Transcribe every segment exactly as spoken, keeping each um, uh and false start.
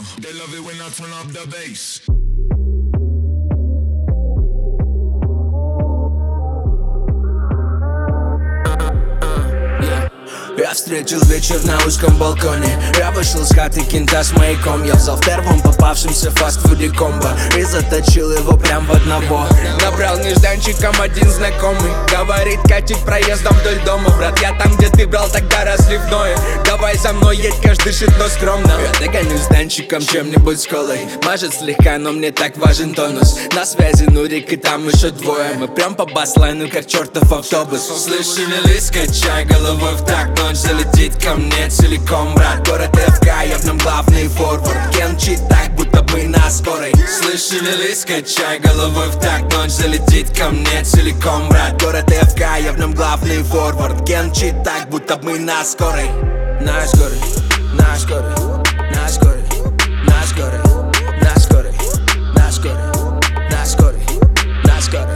They love it when I turn up the bass. Я встретил вечер на узком балконе. Я вышел с хаты кента с маяком. Я взял в первом попавшемся фастфуде комбо и заточил его прям в одного. Набрал нежданчиком один знакомый. Говорит, катить проездом вдоль дома. Брат, я там, где ты брал тогда разливное. Давай за мной едь, каждый дышит, но скромно. Я догоню с данчиком чем-нибудь с колой. Мажет слегка, но мне так важен тонус. На связи Нурик и там еще двое. Мы прям по баслайну, как чертов автобус. Слышь, шевелись, качай головой в такт. Ночь залетит ко мне целиком, брат. Город ФК, я в нем главный форвард. Кенчит так, будто бы на скорой. Слышь, шевелись, качай головой в такт. Ночь залетит ко мне целиком, брат. Город ФК, я в нем главный форвард. Кенчит так, будто бы на скорой. На скорой, на скорой, на скорой, на скорой, на скорой, на скорой, на скорой, на скорой.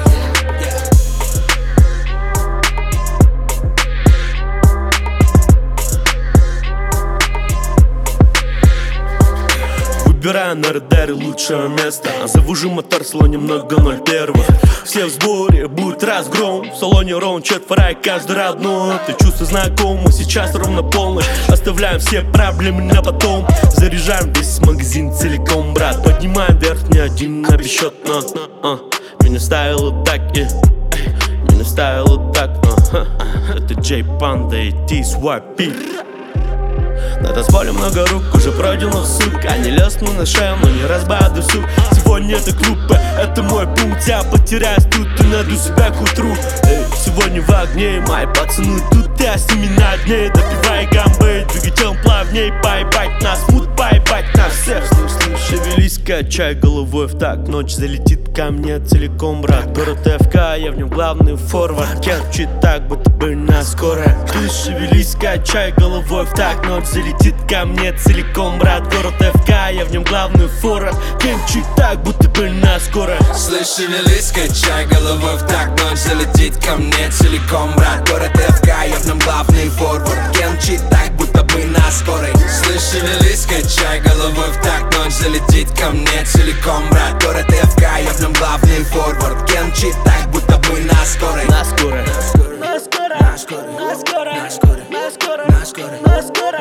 Выбираю на радаре лучшее место. Завожу мотор, слоне много ноль первых. Все в сборе, будет разгром. В салоне ровно четверо и каждый родной. Это чувство знакомо, сейчас ровно полночь. Оставляем все проблемы на потом. Заряжаем весь магазин целиком, брат. Поднимаем вверх, ни один обесчет, но а, меня ставило так и меня ставило так, а, это Джей Панда и Ти-Свайпи. На танцполе много рук, уже пройдено, сука. Не лезну на шею, но не разбаду, сук. Сегодня это клуб, это мой путь. Я потеряюсь тут и найду себя к утру. Эй, сегодня в огне, мои пацаны тут. Я с ними на дне, допивай гамбы. Двигателем плавней, поебать нас, мут, поебать нас всех. Слышь, слышь, шевелись, качай головой в так. Ночь залетит ко мне целиком, брат. Город ФК, я в нем главный форвард. Кенчит так, будто бы на скорой. Слышь, шевелись, качай головой в так. Ночь залетит ко мне целиком, брат. Город ФК, я в нем главный форвард. Кенчит так, будто бы на скорой. Слышь, шевелись, качай головой в так. Ночь залетит ко мне целиком, брат. Город ФК, я в нем главный форвард. Кенчит так, будто бы на скорой. Слышь, шевелись, качай головой в так. Ночь залетит ко мне целиком, брат. Город ФК, я в нем главный форвард. Кенчит так, будто бы на скорой. На скорой, на скорой, на скорой, на скорой, на скорой, на скорой, на скорой.